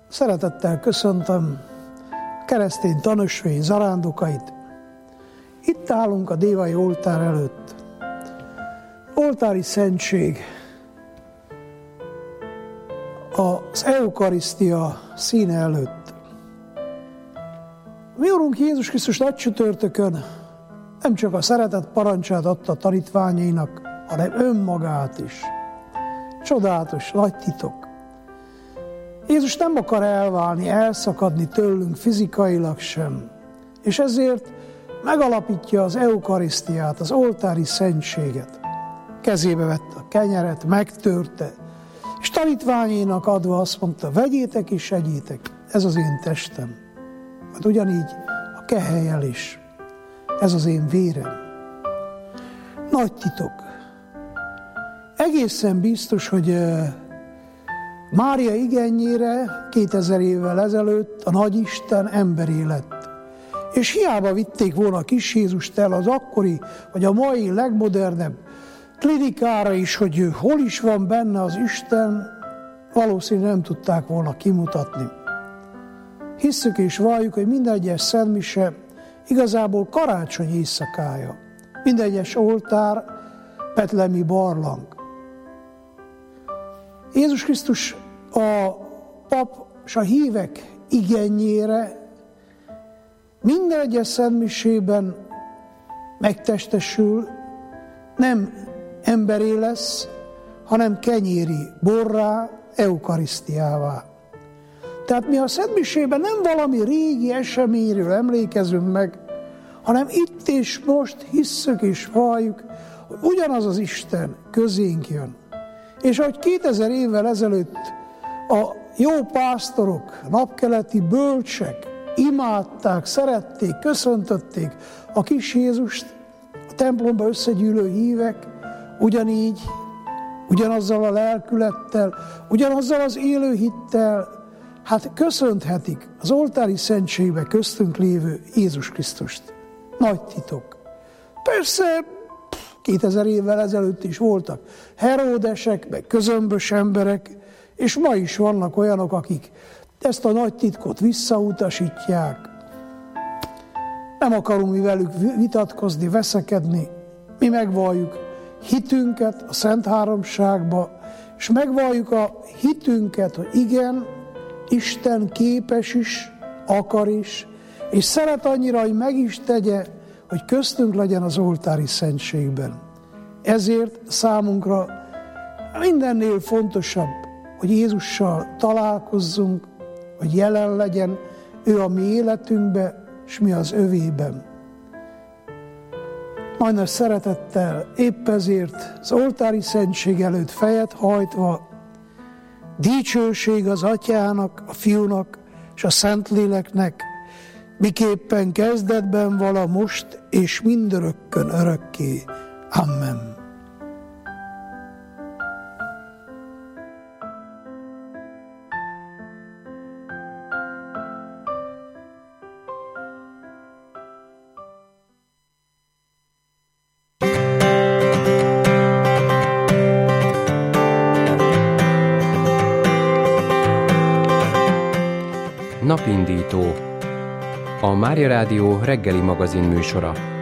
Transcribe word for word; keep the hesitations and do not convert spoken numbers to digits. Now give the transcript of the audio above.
Szeretettel köszöntöm keresztény tanösvény zarándokait. Itt állunk a dévai oltár előtt. Oltári szentség, az eukarisztia színe előtt. Mi Urunk Jézus Krisztus nagy csütörtökön nem csak a szeretet parancsát adta tanítványainak, hanem önmagát is. Csodálatos, nagy titok. Jézus nem akar elválni, elszakadni tőlünk fizikailag sem, és ezért megalapítja az eukarisztiát, az oltári szentséget. Kezébe vette a kenyeret, megtörte, és tanítványainak adva azt mondta, vegyétek és egyétek, ez az én testem. Hát ugyanígy a kehelyel is, ez az én vérem. Nagy titok. Egészen biztos, hogy Mária igényére kétezer évvel ezelőtt a Nagyisten emberé lett. És hiába vitték volna a kis Jézust el az akkori, vagy a mai legmodernebb klinikára is, hogy hol is van benne az Isten, valószínűleg nem tudták volna kimutatni. Hisszük és valljuk, hogy minden egyes szentmise igazából karácsony éjszakája. Minden egyes oltár betlehemi barlang. Jézus Krisztus a pap és a hívek igényére minden egyes szentmisében megtestesül, nem emberé lesz, hanem kenyéri borrá, eukarisztiává. Tehát mi a szentmisében nem valami régi eseményről emlékezünk meg, hanem itt és most hisszük és valljuk, hogy ugyanaz az Isten közénk jön. És ahogy kétezer évvel ezelőtt a jó pásztorok, napkeleti bölcsek imádták, szerették, köszöntötték a kis Jézust, a templomba összegyűlő hívek, ugyanígy, ugyanazzal a lelkülettel, ugyanazzal az élő hittel, hát köszönthetik az oltári szentségbe köztünk lévő Jézus Krisztust. Nagy titok. Persze, kétezer évvel ezelőtt is voltak Heródesek, meg közömbös emberek, és ma is vannak olyanok, akik ezt a nagy titkot visszautasítják. Nem akarunk mi velük vitatkozni, veszekedni. Mi megvalljuk hitünket a Szent Háromságba, és megvalljuk a hitünket, hogy igen, Isten képes is, akar is, és szeret annyira, hogy meg is tegye, hogy köztünk legyen az oltári szentségben. Ezért számunkra mindennél fontosabb, hogy Jézussal találkozzunk, hogy jelen legyen ő a mi életünkben, és mi az övében. Nagy nagy szeretettel épp ezért az oltári szentség előtt fejet hajtva, dicsőség az Atyának, a Fiúnak és a Szentléleknek, miképpen kezdetben vala most, és mindörökkön örökké. Amen. Napindító. A Mária Rádió reggeli magazin műsora.